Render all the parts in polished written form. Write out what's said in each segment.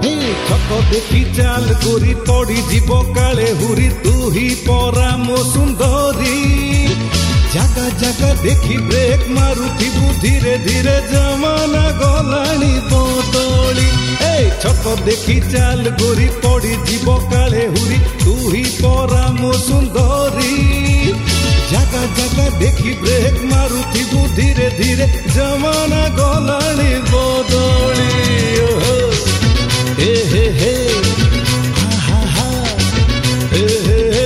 ଛକ ଦେଖି ଚାଲ ଗୋରି ପଡ଼ି ଯିବ କାଳେ ହୁରି ତୁ ହି ପରା ମୋ ସୁନ୍ଦରୀ ଜାଗା ଜାଗା ଦେଖି ବ୍ରେକ୍ ମାରୁଥିବୁ ଧୀରେ ଧୀରେ ଜମାନା ଗଲାଣି ବଦଳି ଛକ ଦେଖି ଚାଲ ଗୋରି ପଡ଼ି ଯିବ କାଳେ ହୁରି ତୁ ହି ପରା ମୋ ସୁନ୍ଦରୀ ଜାଗା ଜାଗା ଦେଖି ବ୍ରେକ୍ ମାରୁଥିବୁ ଧୀରେ ଧୀରେ ଜମାନା ଗଲାଣି ବଦଳି Hey, hey, hey, ha, ha, ha, hey, hey, hey.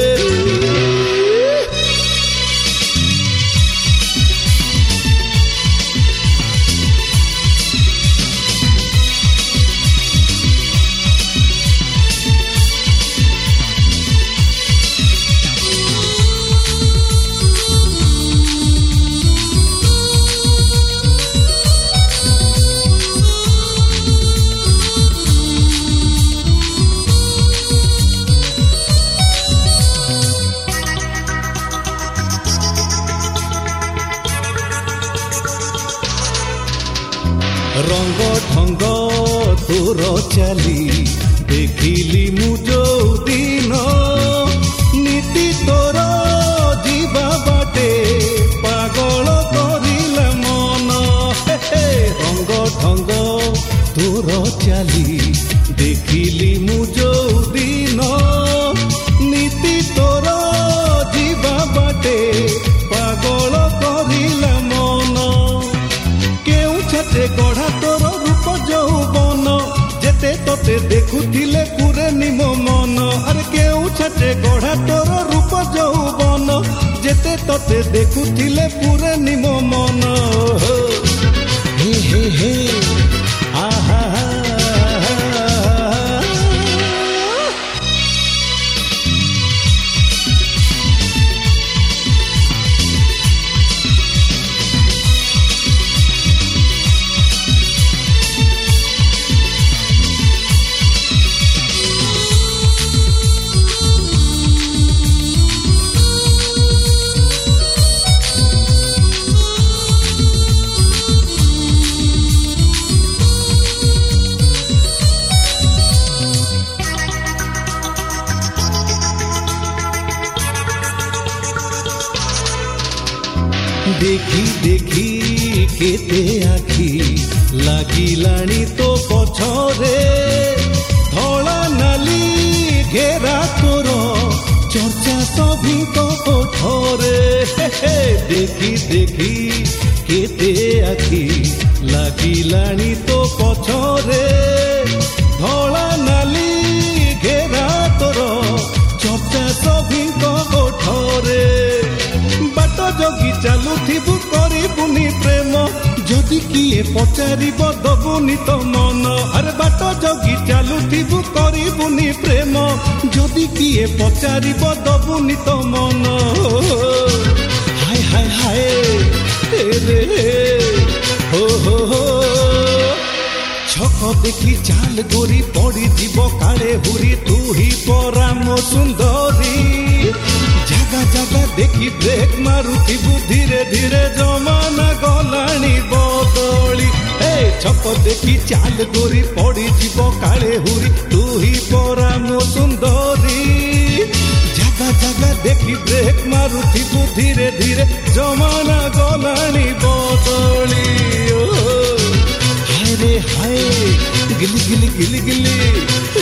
रंग ढंग तोर चाली देखिली मु जो दिन नीति तोर जीवा बाटे पागल करिला मन रंग ढंग तोर चाली देखिली मु जो दिन नीति तोर जीवा बाटे पागल करिला मन केउ छते गढ़ा तोर रूप यौवन जेते तोते देखुथिले पुरे निमो मन अरे केउ छते गढ़ा तोर रूप यौवन जेते तोते देखुथिले पुरे निमो मन हे हे हे आहा देखी देखी केते आखी लागिलाणी तो पछरे धला नाली घेरा तोर चर्चा सभी तो ओठरे देखी देखी केते आखी लागिलाणी तो पछरे धला नाली घेरा तोर चर्चा सभी तो ओठरे बाट जगी चालुथिबु करिबुनी प्रेम जदि किए पचारिब दबुनी तो मन अरे बाट जगी चालुथिबु करिबुनी प्रेम जदि किए पचारिब दबुनी तो मन हाय हाय हाय रे हो हो हो छक देखी चाल गोरी पड़ी जीव काले हुरी तू ही परा मो सुंदरी जागा जागा देखी ब्रेक मारुथिबु धीरे धीरे जमाना गलाणी बदली छक देखी चाल गोरी पड़ी जीव काले हुरी तू ही परा मो सुंदरी जागा जागा देखी ब्रेक मारुथिबु धीरे धीरे जमाना गलाणी बदली हाय रे हाय गिली गिली गिली गिली